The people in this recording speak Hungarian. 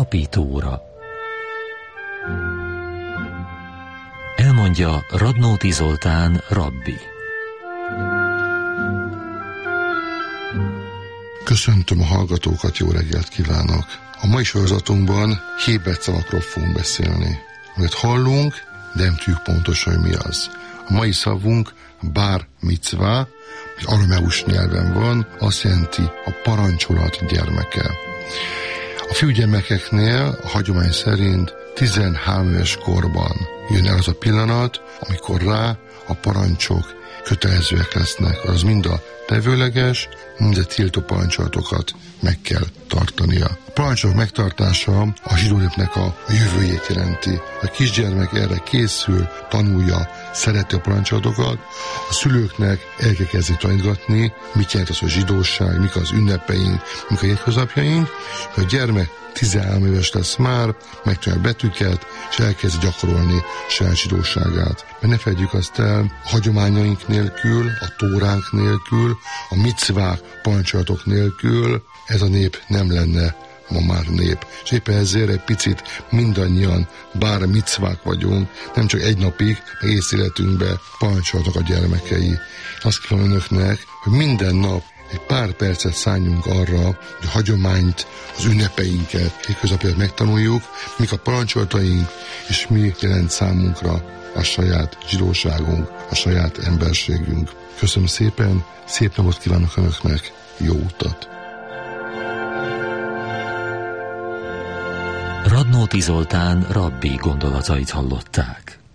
Alapítóra. Elmondja Radnóti Zoltán rabbi. Köszöntöm a hallgatókat, jó reggelt kívánok! A mai sorozatunkban héberszavakról fogunk beszélni. Amit hallunk, de nem tudjuk pontosan, hogy mi az. A mai szavunk bár micvá, és arameus nyelven van, azt jelenti a parancsolat gyermeke. A fiúgyermekeknél a hagyomány szerint 13 éves korban jön el az a pillanat, amikor rá a parancsok kötelezőek lesznek. Az mind a tevőleges, mind a tiltó parancsolatokat meg kell tartania. A parancsok megtartása a zsidó népnek a jövőjét jelenti. A kisgyermek erre készül, tanulja, szereti a parancsolatokat, a szülőknek el kell kezdeni tanítgatni, mit jelent az a zsidóság, mik az ünnepeink, mik a hétköznapjaink, és a gyermek 13 éves lesz már, megtanulja a betűket, és elkezd gyakorolni saját zsidóságát. Mert ne felejtjük azt el, a hagyományaink nélkül, a tóránk nélkül, a micvák, parancsolatok nélkül ez a nép nem lenne ma már nép. És éppen ezért egy picit mindannyian, bár micvák vagyunk, nem csak egy napig, egész életünkbe parancsolatok a gyermekei. Azt kívánom önöknek, hogy minden nap egy pár percet szálljunk arra, hogy a hagyományt, az ünnepeinket, hétköznapját megtanuljuk, mik a parancsolataink, és mi jelent számunkra a saját zsidóságunk, a saját emberségünk. Köszönöm szépen, szép napot kívánok önöknek, jó utat! Radnóti Zoltán rabbi gondolatait hallották.